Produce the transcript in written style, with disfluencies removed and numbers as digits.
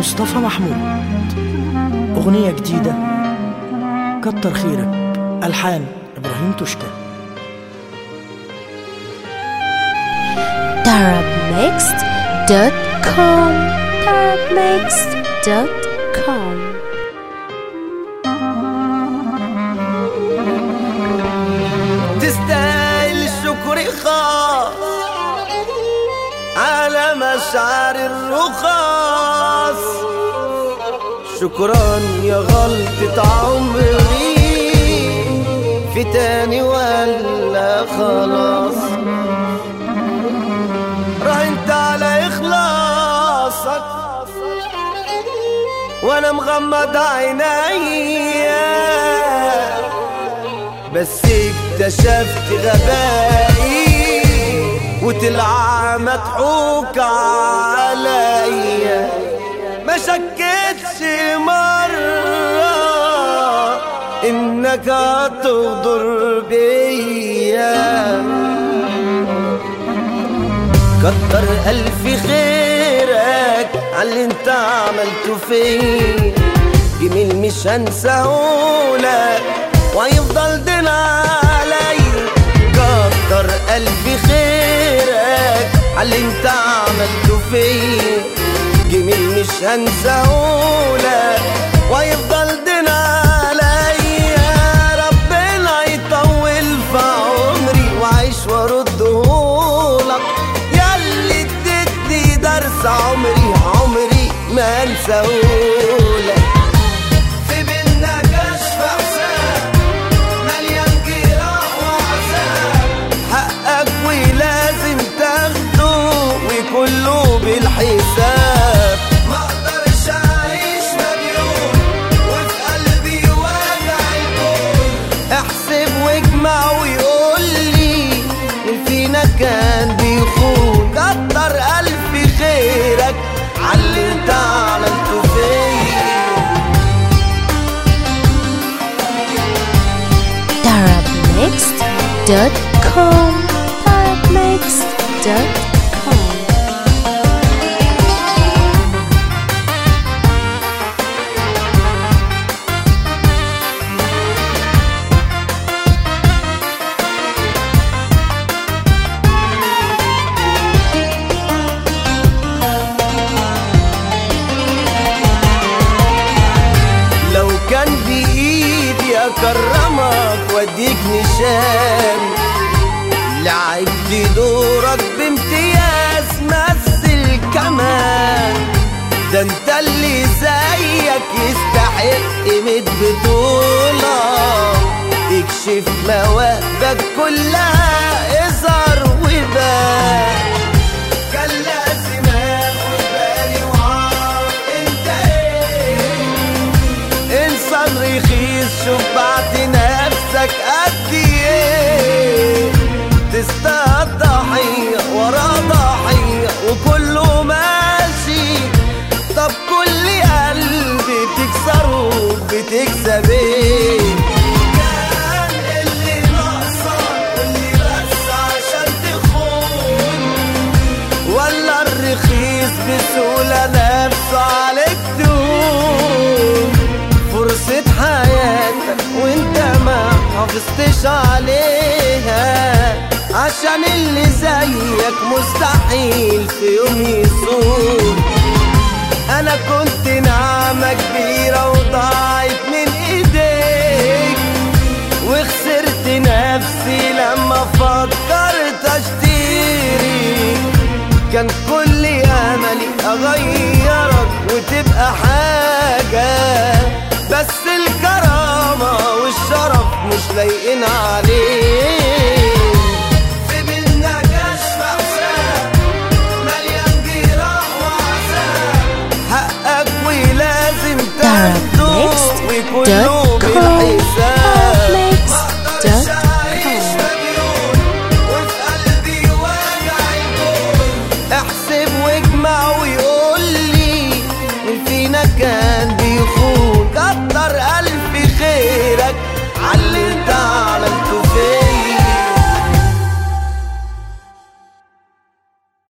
مصطفى محمود، أغنية جديدة كتر خيرك، ألحان إبراهيم توشكا. Arabmixed.com Arabmixed.com. تستاهل الشكر خاص على مشاعر الرخاص. شكرا يا غلطة عمري، في تاني ولا خلاص؟ راهنت على إخلاصك وانا مغمض عينيا، بس اكتشفت غبائي وطلع مضحوك عليا. ما شكتش مرة انك هتغدر بيا. كتر ألف خيرك عاللي انت عملته فيا، جميل مش هنساهولك وهيفضل دين علي. كتر ألف خيرك عاللي انت عملته فيا، جميل مش هنساهولك وهيفضل دين علي. ربنا يطول في عمري وعيش واردهولك، ياللي اديتني درس عمري عمري ما انساهولك. في بينا كشف حساب مليان جراح وعذاب، حقك ولازم تاخده وكله بالحساب. ما اقدرش اعيش مليون وفي قلبي وجع الكون. احسب واجمع ويقولي مين فينا كان بيخون. كتر ألف خيرك عاللي انت عملته فيا. Arabmixed.com Arabmixed.com. لو كان بإيدي أكرمك وأديك نشان، لعبت دورك بامتياز مثل كمان. ده انت اللي زيك يستحق 100 بطولة. اكشف مواهبك كلها اظهر وبان. كان لازم اخد بالي وعارف انت ايه. انسان رخيص شوف بعد نفسك قد ايه. تستاهل ضحية ورا ضحية وكله ماشي. طب كل قلب بتكسره بتكسب ايه؟ كان اللي ناقصك واللي بس عشان تخون، ولا الرخيص بسهولة نفسه عليك تهون. فرصة حياتك وانت ما حافظتش عليها، عشان اللي زيك مستحيل في يوم يصون. انا كنت نعمة كبيرة وضاعت من ايديك، وخسرت نفسي لما فكرت اشتري. كان كل املي اغيرك وتبقى حاجة، بس الكرامة والشرف مش لايقين عليك.